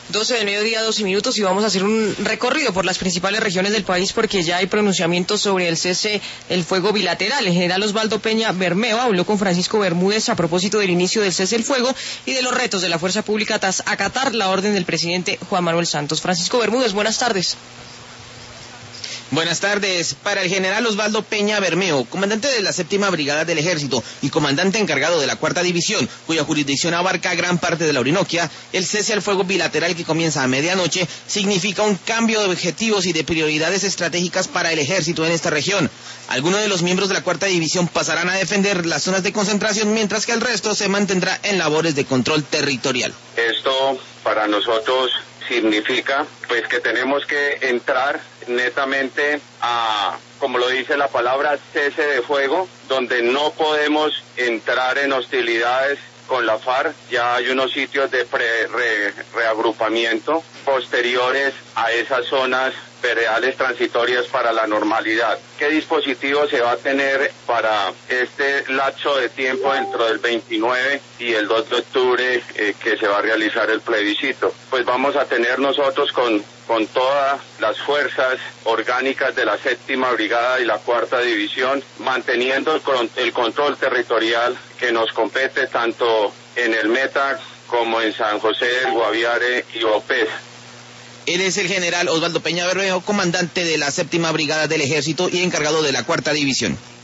12 del mediodía, 12 minutos, y vamos a hacer un recorrido por las principales regiones del país porque ya hay pronunciamientos sobre el cese del fuego bilateral. El general Osvaldo Peña Bermeo habló con Francisco Bermúdez a propósito del inicio del cese del fuego y de los retos de la fuerza pública tras acatar la orden del presidente Juan Manuel Santos. Francisco Bermúdez, buenas tardes. Buenas tardes. Para el general Osvaldo Peña Bermeo, comandante de la 7ª Brigada del Ejército y comandante encargado de la 4ª División, cuya jurisdicción abarca gran parte de la Orinoquia, el cese al fuego bilateral que comienza a medianoche significa un cambio de objetivos y de prioridades estratégicas para el Ejército en esta región. Algunos de los miembros de la 4ª División pasarán a defender las zonas de concentración, mientras que el resto se mantendrá en labores de control territorial. Esto para nosotros significa pues que tenemos que entrar netamente a, como lo dice la palabra, cese de fuego, donde no podemos entrar en hostilidades con la FARC. Ya hay unos sitios de reagrupamiento posteriores a esas zonas veredales transitorias para la normalidad. ¿Qué dispositivo se va a tener para este lapso de tiempo dentro del 29 y el 2 de octubre que se va a realizar el plebiscito? Pues vamos a tener nosotros con todas las fuerzas orgánicas de la 7ª Brigada y la 4ª División, manteniendo el control territorial que nos compete tanto en el Meta como en San José del Guaviare y Opez. Él es el general Osvaldo Peña Bermeo, comandante de la 7ª Brigada del Ejército y encargado de la 4ª División.